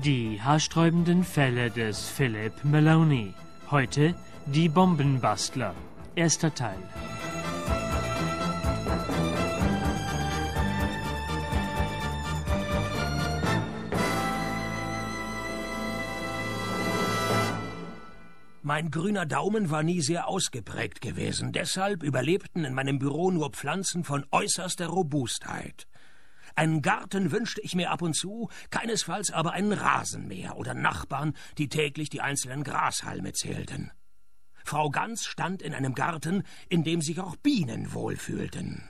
Die haarsträubenden Fälle des Philip Maloney. Heute die Bombenbastler. Erster Teil. Mein grüner Daumen war nie sehr ausgeprägt gewesen. Deshalb überlebten in meinem Büro nur Pflanzen von äußerster Robustheit. Einen Garten wünschte ich mir ab und zu, keinesfalls aber einen Rasenmäher oder Nachbarn, die täglich die einzelnen Grashalme zählten. Frau Ganz stand in einem Garten, in dem sich auch Bienen wohlfühlten.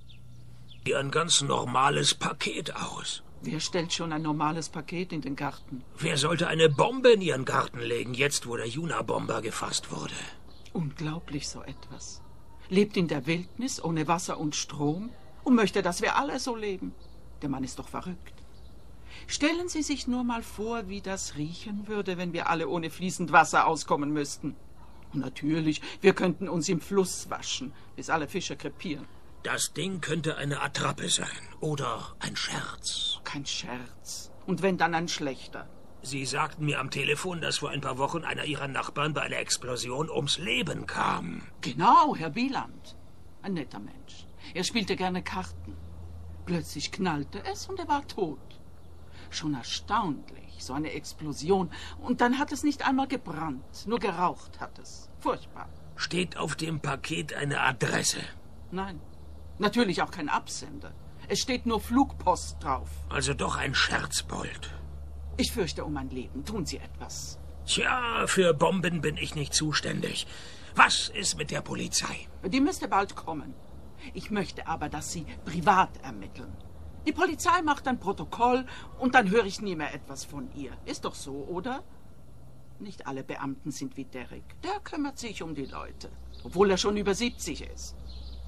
Wie ein ganz normales Paket aus. Wer stellt schon ein normales Paket in den Garten? Wer sollte eine Bombe in ihren Garten legen, jetzt wo der Juna-Bomber gefasst wurde? Unglaublich so etwas. Lebt in der Wildnis ohne Wasser und Strom und möchte, dass wir alle so leben. Der Mann ist doch verrückt. Stellen Sie sich nur mal vor, wie das riechen würde, wenn wir alle ohne fließend Wasser auskommen müssten. Und natürlich, wir könnten uns im Fluss waschen, bis alle Fische krepieren. Das Ding könnte eine Attrappe sein oder ein Scherz. Kein Scherz. Und wenn, dann ein schlechter. Sie sagten mir am Telefon, dass vor ein paar Wochen einer Ihrer Nachbarn bei einer Explosion ums Leben kam. Genau, Herr Wieland. Ein netter Mensch. Er spielte gerne Karten. Plötzlich knallte es und er war tot. Schon erstaunlich, so eine Explosion. Und dann hat es nicht einmal gebrannt, nur geraucht hat es. Furchtbar. Steht auf dem Paket eine Adresse? Nein, natürlich auch kein Absender. Es steht nur Flugpost drauf. Also doch ein Scherzbold. Ich fürchte um mein Leben. Tun Sie etwas. Tja, für Bomben bin ich nicht zuständig. Was ist mit der Polizei? Die müsste bald kommen. Ich möchte aber, dass Sie privat ermitteln. Die Polizei macht ein Protokoll und dann höre ich nie mehr etwas von ihr. Ist doch so, oder? Nicht alle Beamten sind wie Derrick. Der kümmert sich um die Leute, obwohl er schon über 70 ist.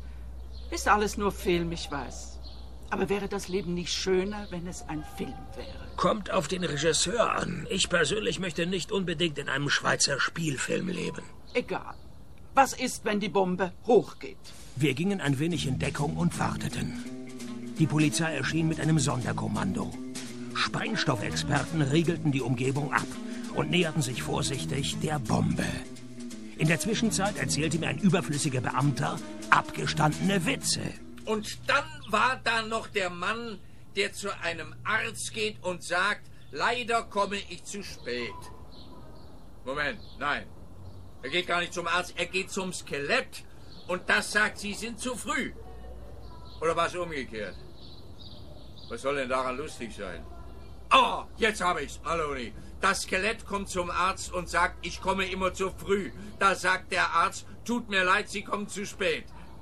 Ist alles nur Film, ich weiß. Aber wäre das Leben nicht schöner, wenn es ein Film wäre? Kommt auf den Regisseur an. Ich persönlich möchte nicht unbedingt in einem Schweizer Spielfilm leben. Egal. Was ist, wenn die Bombe hochgeht? Wir gingen ein wenig in Deckung und warteten. Die Polizei erschien mit einem Sonderkommando. Sprengstoffexperten riegelten die Umgebung ab und näherten sich vorsichtig der Bombe. In der Zwischenzeit erzählte mir ein überflüssiger Beamter abgestandene Witze. Und dann war da noch der Mann, der zu einem Arzt geht und sagt, leider komme ich zu spät. Moment, nein. Er geht gar nicht zum Arzt, er geht zum Skelett. Und das sagt, Sie sind zu früh. Oder war es umgekehrt? Was soll denn daran lustig sein? Oh, jetzt habe ich's, Maloney. Das Skelett kommt zum Arzt und sagt, ich komme immer zu früh. Da sagt der Arzt, tut mir leid, Sie kommen zu spät.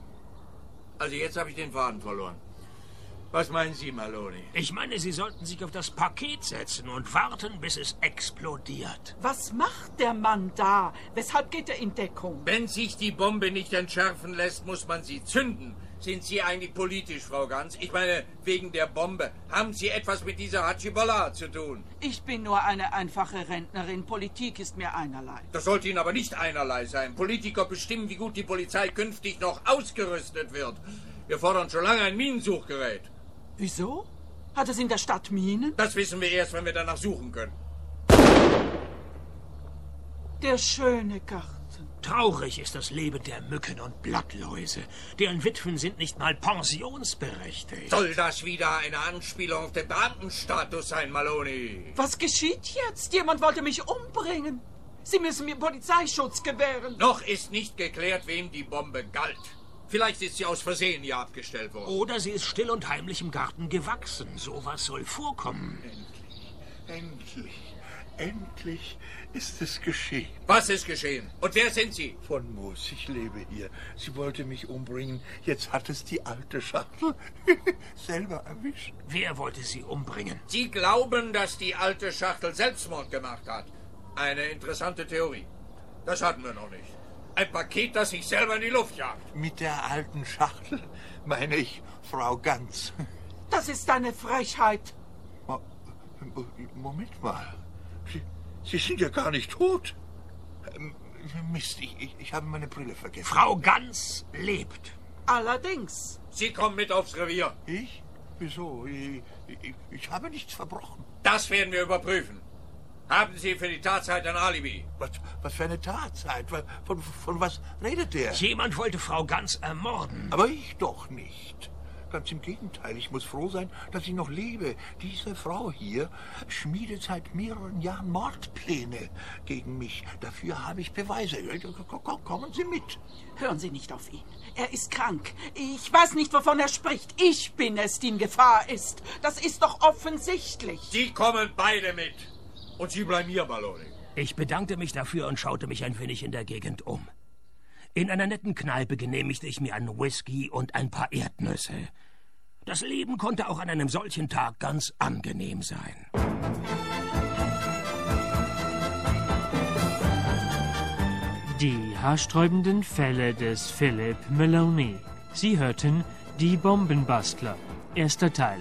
Also jetzt habe ich den Faden verloren. Was meinen Sie, Maloney? Ich meine, Sie sollten sich auf das Paket setzen und warten, bis es explodiert. Was macht der Mann da? Weshalb geht er in Deckung? Wenn sich die Bombe nicht entschärfen lässt, muss man sie zünden. Sind Sie eigentlich politisch, Frau Ganz? Ich meine, wegen der Bombe. Haben Sie etwas mit dieser Hatschibollah zu tun? Ich bin nur eine einfache Rentnerin. Politik ist mir einerlei. Das sollte Ihnen aber nicht einerlei sein. Politiker bestimmen, wie gut die Polizei künftig noch ausgerüstet wird. Wir fordern schon lange ein Minensuchgerät. Wieso? Hat es in der Stadt Minen? Das wissen wir erst, wenn wir danach suchen können. Der schöne Garten. Traurig ist das Leben der Mücken und Blattläuse. Deren Witwen sind nicht mal pensionsberechtigt. Soll das wieder eine Anspielung auf den Beamtenstatus sein, Maloney? Was geschieht jetzt? Jemand wollte mich umbringen. Sie müssen mir Polizeischutz gewähren. Noch ist nicht geklärt, wem die Bombe galt. Vielleicht ist sie aus Versehen hier abgestellt worden. Oder sie ist still und heimlich im Garten gewachsen. Sowas soll vorkommen. Endlich ist es geschehen. Was ist geschehen? Und wer sind Sie? Von Moos, ich lebe hier. Sie wollte mich umbringen. Jetzt hat es die alte Schachtel selber erwischt. Wer wollte sie umbringen? Sie glauben, dass die alte Schachtel Selbstmord gemacht hat. Eine interessante Theorie. Das hatten wir noch nicht. Ein Paket, das sich selber in die Luft jagt. Mit der alten Schachtel meine ich Frau Ganz. Das ist eine Frechheit. Moment mal. Sie sind ja gar nicht tot. Mist, ich habe meine Brille vergessen. Frau Ganz lebt. Allerdings. Sie kommen mit aufs Revier. Ich? Wieso? Ich habe nichts verbrochen. Das werden wir überprüfen. Haben Sie für die Tatzeit ein Alibi? Was für eine Tatzeit? Von was redet der? Jemand wollte Frau Ganz ermorden. Aber ich doch nicht. Ganz im Gegenteil, ich muss froh sein, dass ich noch lebe. Diese Frau hier schmiedet seit mehreren Jahren Mordpläne gegen mich. Dafür habe ich Beweise. Kommen Sie mit. Hören Sie nicht auf ihn. Er ist krank. Ich weiß nicht, wovon er spricht. Ich bin es, die in Gefahr ist. Das ist doch offensichtlich. Sie kommen beide mit. Und Sie bleiben hier, Maloney. Ich bedankte mich dafür und schaute mich ein wenig in der Gegend um. In einer netten Kneipe genehmigte ich mir einen Whisky und ein paar Erdnüsse. Das Leben konnte auch an einem solchen Tag ganz angenehm sein. Die haarsträubenden Fälle des Philip Maloney. Sie hörten Die Bombenbastler. Erster Teil.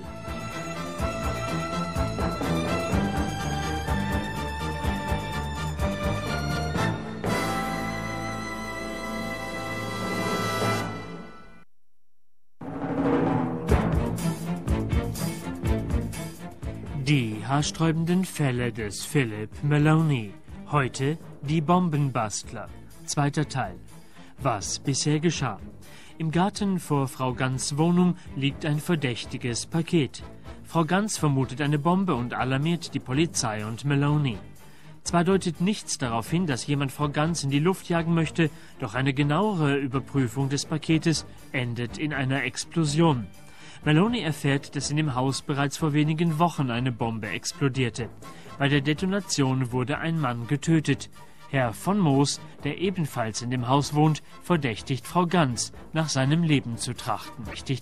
Die haarsträubenden Fälle des Philip Maloney. Heute die Bombenbastler. Zweiter Teil. Was bisher geschah. Im Garten vor Frau Ganz' Wohnung liegt ein verdächtiges Paket. Frau Ganz vermutet eine Bombe und alarmiert die Polizei und Maloney. Zwar deutet nichts darauf hin, dass jemand Frau Ganz in die Luft jagen möchte, doch eine genauere Überprüfung des Paketes endet in einer Explosion. Maloney erfährt, dass in dem Haus bereits vor wenigen Wochen eine Bombe explodierte. Bei der Detonation wurde ein Mann getötet. Herr von Moos, der ebenfalls in dem Haus wohnt, verdächtigt Frau Ganz, nach seinem Leben zu trachten.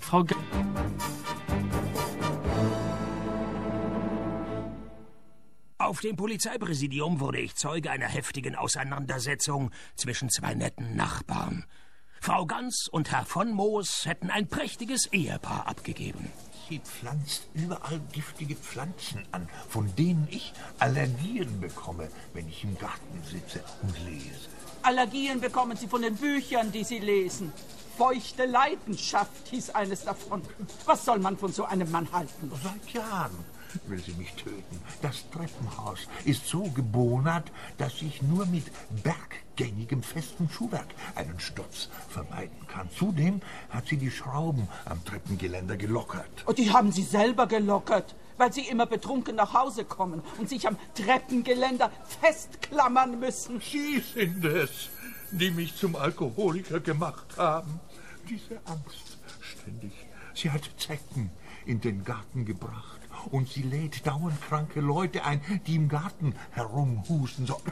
Auf dem Polizeipräsidium wurde ich Zeuge einer heftigen Auseinandersetzung zwischen zwei netten Nachbarn. Frau Ganz und Herr von Moos hätten ein prächtiges Ehepaar abgegeben. Sie pflanzt überall giftige Pflanzen an, von denen ich Allergien bekomme, wenn ich im Garten sitze und lese. Allergien bekommen Sie von den Büchern, die Sie lesen. Feuchte Leidenschaft hieß eines davon. Was soll man von so einem Mann halten? Seit Jahren will sie mich töten. Das Treppenhaus ist so gebonert, dass ich nur mit berggängigem festen Schuhwerk einen Sturz vermeiden kann. Zudem hat sie die Schrauben am Treppengeländer gelockert. Und die haben Sie selber gelockert, weil Sie immer betrunken nach Hause kommen und sich am Treppengeländer festklammern müssen. Sie sind es, die mich zum Alkoholiker gemacht haben. Diese Angst ständig. Sie hat Zecken in den Garten gebracht. Und sie lädt dauernd kranke Leute ein, die im Garten herumhusten. So.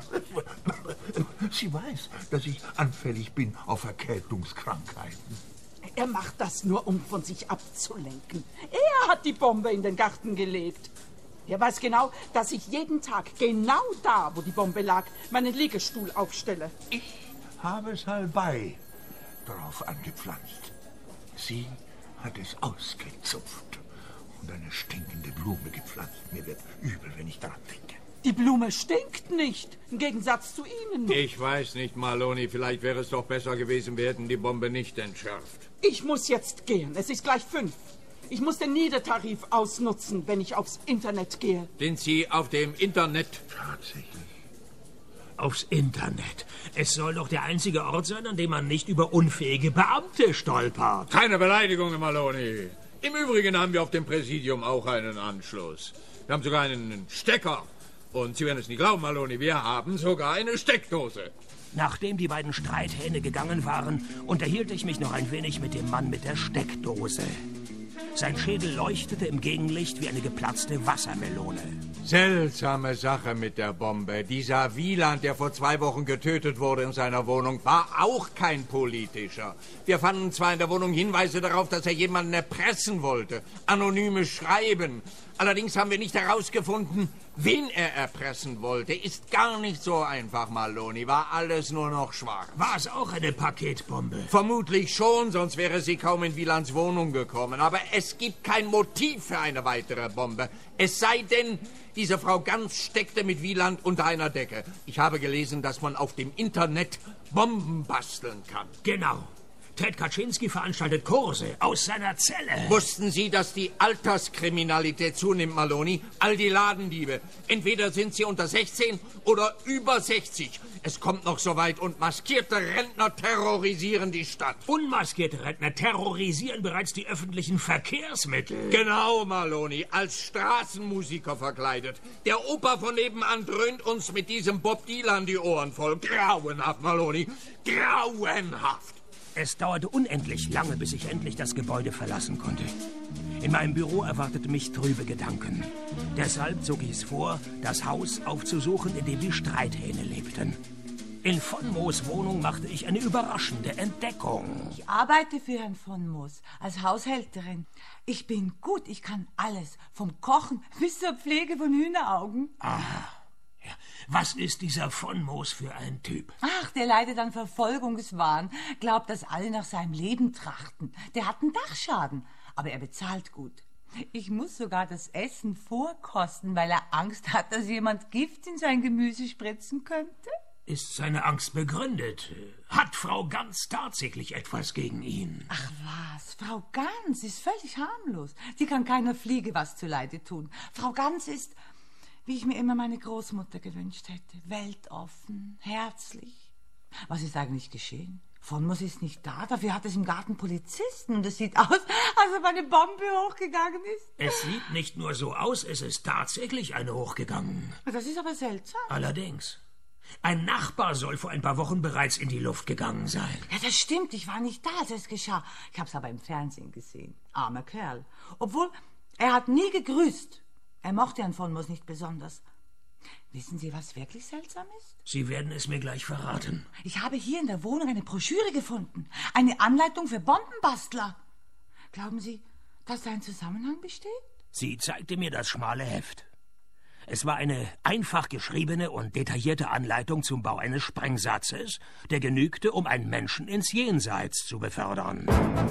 Sie weiß, dass ich anfällig bin auf Erkältungskrankheiten. Er macht das nur, um von sich abzulenken. Er hat die Bombe in den Garten gelegt. Er weiß genau, dass ich jeden Tag genau da, wo die Bombe lag, meinen Liegestuhl aufstelle. Ich habe Salbei drauf angepflanzt. Sie hat es ausgezupft und eine stinkende Blume gepflanzt. Mir wird übel, wenn ich daran denke. Die Blume stinkt nicht, im Gegensatz zu Ihnen. Ich weiß nicht, Maloney, vielleicht wäre es doch besser gewesen, wir hätten die Bombe nicht entschärft. Ich muss jetzt gehen, es ist gleich 5. Ich muss den Niedertarif ausnutzen, wenn ich aufs Internet gehe. Sind Sie auf dem Internet? Tatsächlich. Aufs Internet. Es soll doch der einzige Ort sein, an dem man nicht über unfähige Beamte stolpert. Keine Beleidigung, Maloney. Im Übrigen haben wir auf dem Präsidium auch einen Anschluss. Wir haben sogar einen Stecker. Und Sie werden es nicht glauben, Maloney, wir haben sogar eine Steckdose. Nachdem die beiden Streithähne gegangen waren, unterhielt ich mich noch ein wenig mit dem Mann mit der Steckdose. Sein Schädel leuchtete im Gegenlicht wie eine geplatzte Wassermelone. Seltsame Sache mit der Bombe. Dieser Wieland, der vor 2 Wochen getötet wurde in seiner Wohnung, war auch kein politischer. Wir fanden zwar in der Wohnung Hinweise darauf, dass er jemanden erpressen wollte. Anonyme Schreiben. Allerdings haben wir nicht herausgefunden, wen er erpressen wollte. Ist gar nicht so einfach, Maloney. War alles nur noch schwarz. War es auch eine Paketbombe? Vermutlich schon, sonst wäre sie kaum in Wielands Wohnung gekommen. Aber es gibt kein Motiv für eine weitere Bombe. Es sei denn, diese Frau Ganz steckte mit Wieland unter einer Decke. Ich habe gelesen, dass man auf dem Internet Bomben basteln kann. Genau. Ted Kaczynski veranstaltet Kurse aus seiner Zelle. Wussten Sie, dass die Alterskriminalität zunimmt, Maloney? All die Ladendiebe. Entweder sind sie unter 16 oder über 60. Es kommt noch so weit und maskierte Rentner terrorisieren die Stadt. Unmaskierte Rentner terrorisieren bereits die öffentlichen Verkehrsmittel. Genau, Maloney, als Straßenmusiker verkleidet. Der Opa von nebenan dröhnt uns mit diesem Bob Dylan die Ohren voll. Grauenhaft, Maloney, grauenhaft. Es dauerte unendlich lange, bis ich endlich das Gebäude verlassen konnte. In meinem Büro erwarteten mich trübe Gedanken. Deshalb zog ich es vor, das Haus aufzusuchen, in dem die Streithähne lebten. In von Moos Wohnung machte ich eine überraschende Entdeckung. Ich arbeite für Herrn von Moos als Haushälterin. Ich bin gut, ich kann alles, vom Kochen bis zur Pflege von Hühneraugen. Aha. Ja. Was ist dieser von Moos für ein Typ? Ach, der leidet an Verfolgungswahn, glaubt, dass alle nach seinem Leben trachten. Der hat einen Dachschaden, aber er bezahlt gut. Ich muss sogar das Essen vorkosten, weil er Angst hat, dass jemand Gift in sein Gemüse spritzen könnte. Ist seine Angst begründet? Hat Frau Ganz tatsächlich etwas gegen ihn? Ach was, Frau Ganz ist völlig harmlos. Die kann keiner Fliege was zuleide tun. Frau Ganz ist, wie ich mir immer meine Großmutter gewünscht hätte, weltoffen, herzlich. Was ist eigentlich geschehen? Von Moos ist nicht da, dafür hat es im Garten Polizisten und es sieht aus, als ob eine Bombe hochgegangen ist. Es sieht nicht nur so aus, es ist tatsächlich eine hochgegangen. Das ist aber seltsam. Allerdings. Ein Nachbar soll vor ein paar Wochen bereits in die Luft gegangen sein. Ja, das stimmt, ich war nicht da, als es geschah. Ich habe es aber im Fernsehen gesehen. Armer Kerl. Obwohl, er hat nie gegrüßt. Er mochte Herrn von Moos nicht besonders. Wissen Sie, was wirklich seltsam ist? Sie werden es mir gleich verraten. Ich habe hier in der Wohnung eine Broschüre gefunden. Eine Anleitung für Bombenbastler. Glauben Sie, dass da ein Zusammenhang besteht? Sie zeigte mir das schmale Heft. Es war eine einfach geschriebene und detaillierte Anleitung zum Bau eines Sprengsatzes, der genügte, um einen Menschen ins Jenseits zu befördern.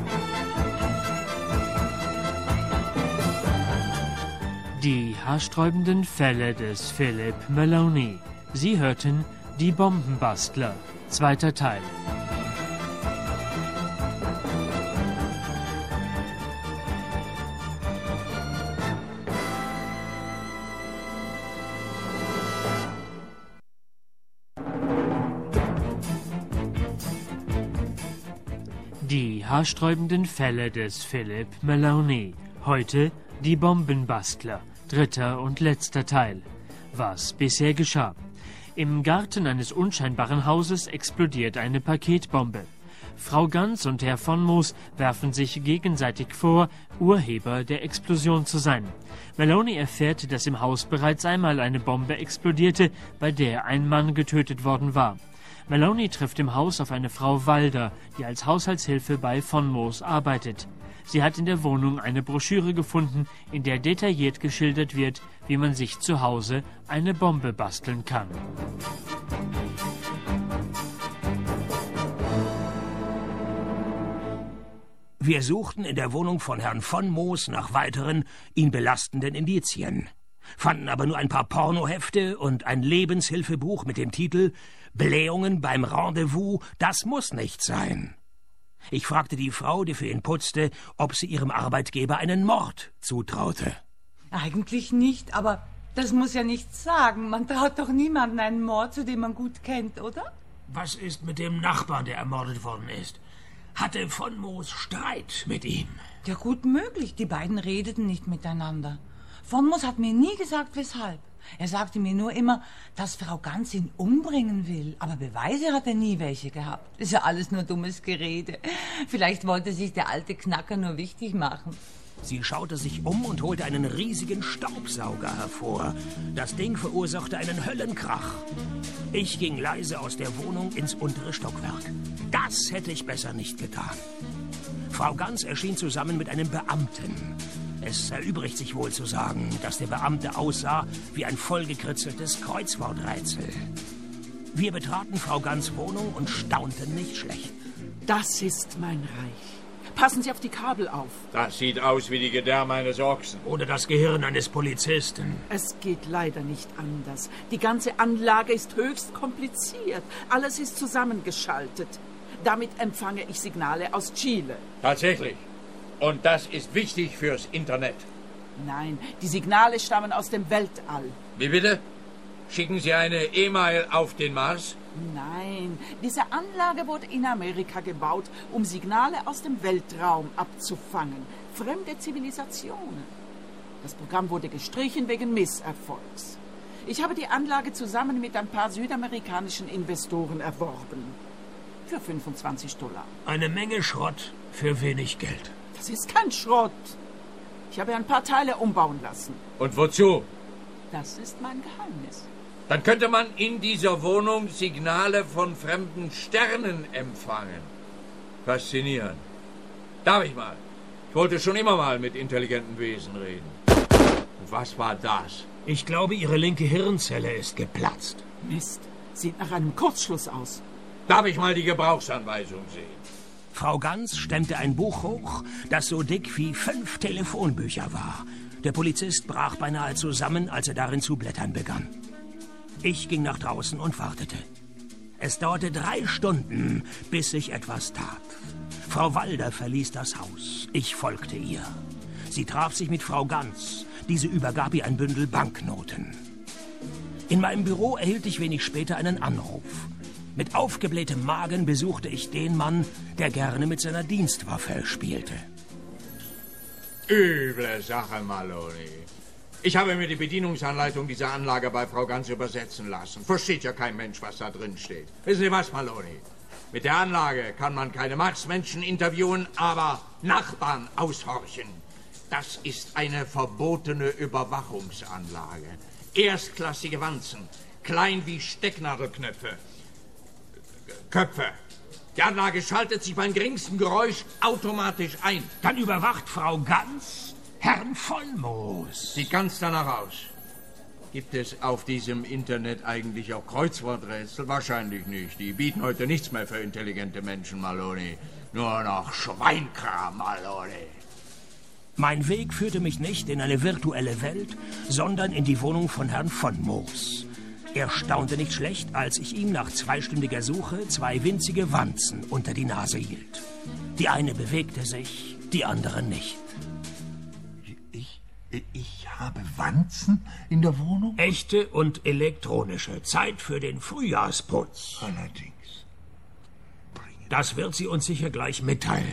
Die haarsträubenden Fälle des Philip Maloney. Sie hörten Die Bombenbastler, 2. Teil. Die haarsträubenden Fälle des Philip Maloney. Heute Die Bombenbastler, 3. und letzter Teil. Was bisher geschah. Im Garten eines unscheinbaren Hauses explodiert eine Paketbombe. Frau Ganz und Herr von Moos werfen sich gegenseitig vor, Urheber der Explosion zu sein. Maloney erfährt, dass im Haus bereits einmal eine Bombe explodierte, bei der ein Mann getötet worden war. Maloney trifft im Haus auf eine Frau Walder, die als Haushaltshilfe bei von Moos arbeitet. Sie hat in der Wohnung eine Broschüre gefunden, in der detailliert geschildert wird, wie man sich zu Hause eine Bombe basteln kann. Wir suchten in der Wohnung von Herrn von Moos nach weiteren, ihn belastenden Indizien, fanden aber nur ein paar Pornohefte und ein Lebenshilfebuch mit dem Titel »Blähungen beim Rendezvous, das muss nicht sein«. Ich fragte die Frau, die für ihn putzte, ob sie ihrem Arbeitgeber einen Mord zutraute. Eigentlich nicht, aber das muss ja nichts sagen. Man traut doch niemandem einen Mord, zu dem man gut kennt, oder? Was ist mit dem Nachbarn, der ermordet worden ist? Hatte von Moos Streit mit ihm? Ja, gut möglich. Die beiden redeten nicht miteinander. Von Moos hat mir nie gesagt, weshalb. Er sagte mir nur immer, dass Frau Ganz ihn umbringen will. Aber Beweise hat er nie welche gehabt. Ist ja alles nur dummes Gerede. Vielleicht wollte sich der alte Knacker nur wichtig machen. Sie schaute sich um und holte einen riesigen Staubsauger hervor. Das Ding verursachte einen Höllenkrach. Ich ging leise aus der Wohnung ins untere Stockwerk. Das hätte ich besser nicht getan. Frau Ganz erschien zusammen mit einem Beamten. Es erübrigt sich wohl zu sagen, dass der Beamte aussah wie ein vollgekritzeltes Kreuzworträtsel. Wir betraten Frau Ganz' Wohnung und staunten nicht schlecht. Das ist mein Reich. Passen Sie auf die Kabel auf. Das sieht aus wie die Gedärme eines Ochsen. Oder das Gehirn eines Polizisten. Es geht leider nicht anders. Die ganze Anlage ist höchst kompliziert. Alles ist zusammengeschaltet. Damit empfange ich Signale aus Chile. Tatsächlich. Und das ist wichtig fürs Internet. Nein, die Signale stammen aus dem Weltall. Wie bitte? Schicken Sie eine E-Mail auf den Mars? Nein, diese Anlage wurde in Amerika gebaut, um Signale aus dem Weltraum abzufangen. Fremde Zivilisationen. Das Programm wurde gestrichen wegen Misserfolgs. Ich habe die Anlage zusammen mit ein paar südamerikanischen Investoren erworben. Für $25. Eine Menge Schrott für wenig Geld. Das ist kein Schrott. Ich habe ein paar Teile umbauen lassen. Und wozu? Das ist mein Geheimnis. Dann könnte man in dieser Wohnung Signale von fremden Sternen empfangen. Faszinierend. Darf ich mal? Ich wollte schon immer mal mit intelligenten Wesen reden. Und was war das? Ich glaube, Ihre linke Hirnzelle ist geplatzt. Mist, sieht nach einem Kurzschluss aus. Darf ich mal die Gebrauchsanweisung sehen? Frau Ganz stemmte ein Buch hoch, das so dick wie 5 Telefonbücher war. Der Polizist brach beinahe zusammen, als er darin zu blättern begann. Ich ging nach draußen und wartete. Es dauerte 3 Stunden, bis sich etwas tat. Frau Walder verließ das Haus. Ich folgte ihr. Sie traf sich mit Frau Ganz. Diese übergab ihr ein Bündel Banknoten. In meinem Büro erhielt ich wenig später einen Anruf. Mit aufgeblähtem Magen besuchte ich den Mann, der gerne mit seiner Dienstwaffe spielte. Üble Sache, Maloney. Ich habe mir die Bedienungsanleitung dieser Anlage bei Frau Ganz übersetzen lassen. Versteht ja kein Mensch, was da drin steht. Wissen Sie was, Maloney? Mit der Anlage kann man keine Marsmenschen interviewen, aber Nachbarn aushorchen. Das ist eine verbotene Überwachungsanlage. Erstklassige Wanzen, klein wie Stecknadelknöpfe. Köpfe. Die Anlage schaltet sich beim geringsten Geräusch automatisch ein. Dann überwacht Frau Ganz Herrn von Moos. Sieht ganz danach aus. Gibt es auf diesem Internet eigentlich auch Kreuzworträtsel? Wahrscheinlich nicht. Die bieten heute nichts mehr für intelligente Menschen, Maloney. Nur noch Schweinkram, Maloney. Mein Weg führte mich nicht in eine virtuelle Welt, sondern in die Wohnung von Herrn von Moos. Er staunte nicht schlecht, als ich ihm nach 2-stündiger Suche 2 winzige Wanzen unter die Nase hielt. Die eine bewegte sich, die andere nicht. Ich habe Wanzen in der Wohnung? Echte und elektronische. Zeit für den Frühjahrsputz. Allerdings. Das wird sie uns sicher gleich mitteilen.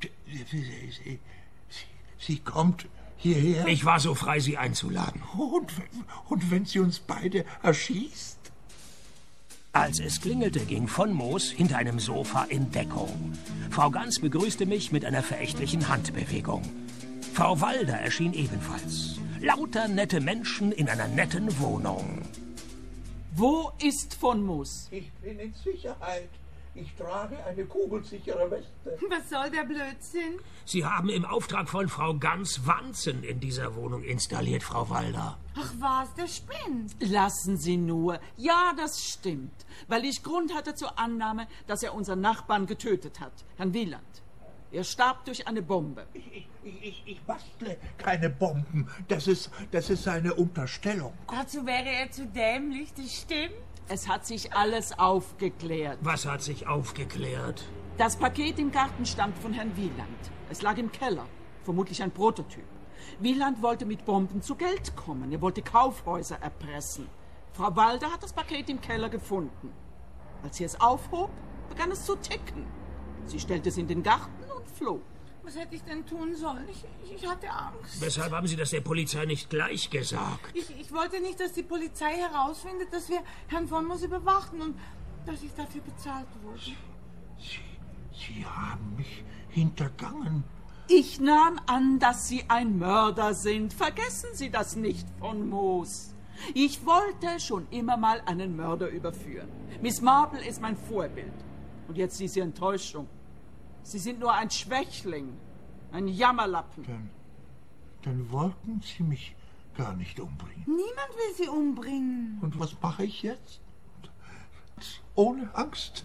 Sie kommt hierher? Ich war so frei, Sie einzuladen. Und wenn sie uns beide erschießt? Als es klingelte, ging von Moos hinter einem Sofa in Deckung. Frau Ganz begrüßte mich mit einer verächtlichen Handbewegung. Frau Walder erschien ebenfalls. Lauter nette Menschen in einer netten Wohnung. Wo ist von Moos? Ich bin in Sicherheit. Ich trage eine kugelsichere Weste. Was soll der Blödsinn? Sie haben im Auftrag von Frau Ganz Wanzen in dieser Wohnung installiert, Frau Walder. Ach was, der spinnt. Lassen Sie nur. Ja, das stimmt. Weil ich Grund hatte zur Annahme, dass er unseren Nachbarn getötet hat, Herrn Wieland. Er starb durch eine Bombe. Ich bastle keine Bomben. Das ist eine Unterstellung. Dazu wäre er zu dämlich, das stimmt. Es hat sich alles aufgeklärt. Was hat sich aufgeklärt? Das Paket im Garten stammt von Herrn Wieland. Es lag im Keller. Vermutlich ein Prototyp. Wieland wollte mit Bomben zu Geld kommen. Er wollte Kaufhäuser erpressen. Frau Walder hat das Paket im Keller gefunden. Als sie es aufhob, begann es zu ticken. Sie stellte es in den Garten und floh. Was hätte ich denn tun sollen? Ich hatte Angst. Weshalb haben Sie das der Polizei nicht gleich gesagt? Ich wollte nicht, dass die Polizei herausfindet, dass wir Herrn von Moos überwachten und dass ich dafür bezahlt wurde. Sie haben mich hintergangen. Ich nahm an, dass Sie ein Mörder sind. Vergessen Sie das nicht, von Moos. Ich wollte schon immer mal einen Mörder überführen. Miss Marple ist mein Vorbild. Und jetzt diese Enttäuschung. Sie sind nur ein Schwächling, ein Jammerlappen. Dann wollten Sie mich gar nicht umbringen. Niemand will Sie umbringen. Und was mache ich jetzt? Ohne Angst.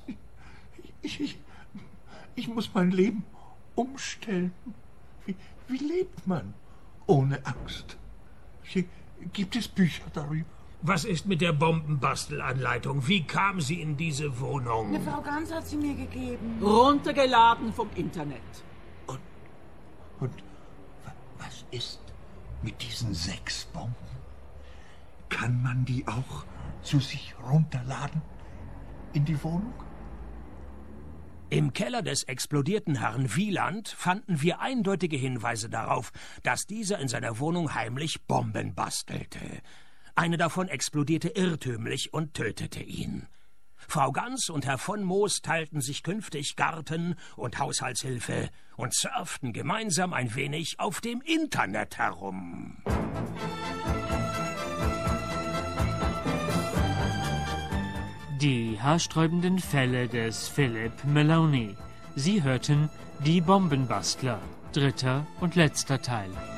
Ich muss mein Leben umstellen. Wie lebt man ohne Angst? Gibt es Bücher darüber? Was ist mit der Bombenbastelanleitung? Wie kam sie in diese Wohnung? Eine Frau Ganz hat sie mir gegeben. Runtergeladen vom Internet. Und was ist mit diesen 6 Bomben? Kann man die auch zu sich runterladen? In die Wohnung? Im Keller des explodierten Herrn Wieland fanden wir eindeutige Hinweise darauf, dass dieser in seiner Wohnung heimlich Bomben bastelte. Eine davon explodierte irrtümlich und tötete ihn. Frau Ganz und Herr von Moos teilten sich künftig Garten- und Haushaltshilfe und surften gemeinsam ein wenig auf dem Internet herum. Die haarsträubenden Fälle des Philip Maloney. Sie hörten Die Bombenbastler, 3. und letzter Teil.